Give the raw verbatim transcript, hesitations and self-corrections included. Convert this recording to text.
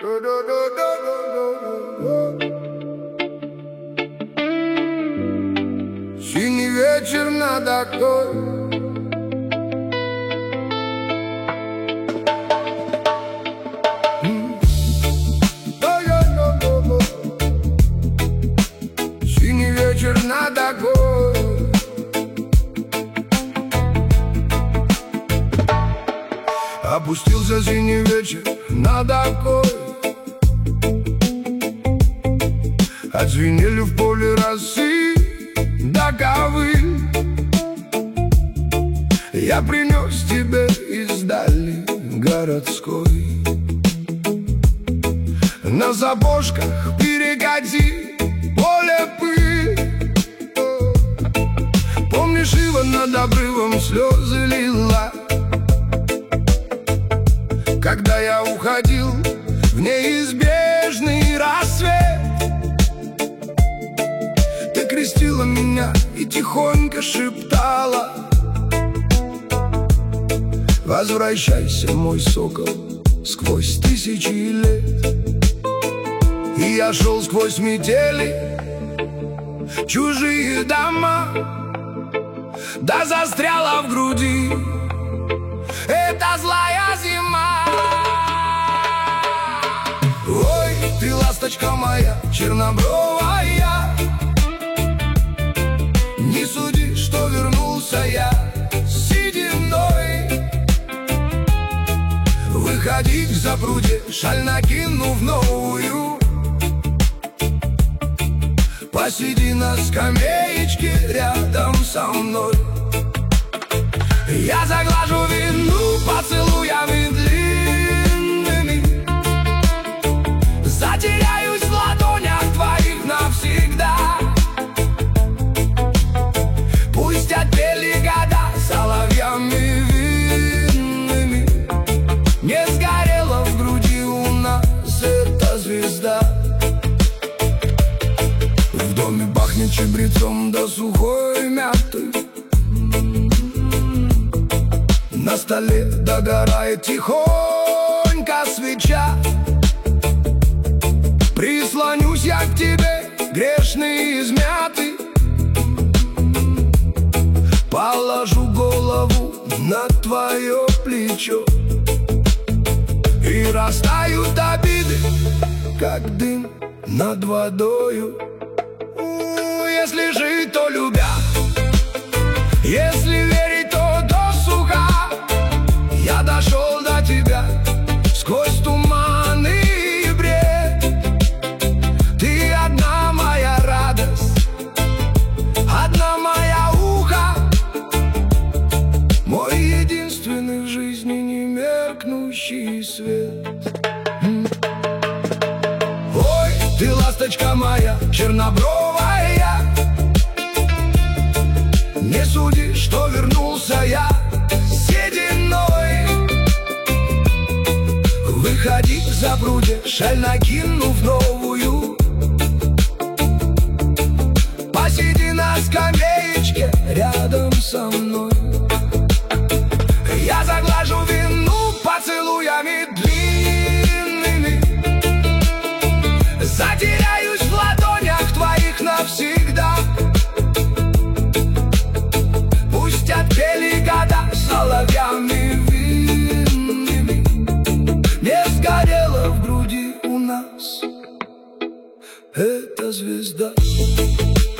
Синий вечер над окном, синий вечер над окном. Опустился синий вечер над окном. Отзвенели в поле росы до ковыль. Я принес тебе из дали городской. На сапожках перекати поле пыль. Помнишь, Ива над обрывом слезы лила, когда я уходил в неизбежный рассвет? Ты крестила меня и тихонько шептала: возвращайся, мой сокол, сквозь тысячи лет. И я шел сквозь метели, чужие дома, да застряла в груди эта злая зима. Ой, ты ласточка моя, чернобровая, не суди, что вернулся я сединой. Выходи к запруде, шаль накинув новую. Посиди на скамеечке рядом со мной. Я заглажу вину поцелуями длинными, затеряюсь в ладонях твоих навсегда. Пусть отпели года соловьями винными, не сгорела в груди у нас эта звезда. В доме пахнет чабрецом да сухой мятой. На столе догорает тихонько свеча. Прислонюсь я к тебе, грешный и измятый, положу голову на твое плечо. И растают обиды, как дым над водою. Если жить, то любя, если верить, то досуга. Я дошел до тебя сквозь туман и бред. Ты одна моя радость, одна моя ухо, мой единственный в жизни немеркнущий свет. Ой, ты ласточка моя, чернобровая, не суди, что вернулся я сединой. Выходи к запруде, шаль накинув новую. Посиди на скамеечке рядом со мной. Я заглажу вину поцелуями длинными, затеряюсь в ладонях твоих навсегда. Пусть отпели года соловьями винными, не сгорела в груди у нас эта звезда.